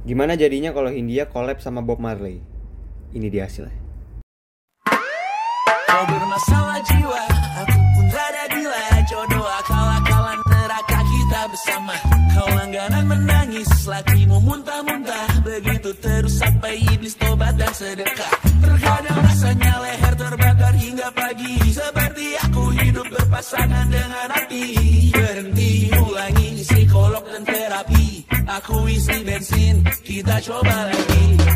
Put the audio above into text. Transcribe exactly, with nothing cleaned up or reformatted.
Gimana jadinya kalau Hindia collab sama Bob Marley? Ini dia hasilnya. Kau bermasalah jiwa, aku pun rada gila. Jodoh akal-akalan neraka kita bersama. Kau langganan menangis, lakimu muntah-muntah. Begitu terus sampai iblis tobat dan sedekah. Terkadang rasanya leher terbakar hingga pagi. Seperti aku hidup berpasangan dengan api. Berhenti ulangi psikolog dan terapi. Aku isi bensin, kita coba lagi.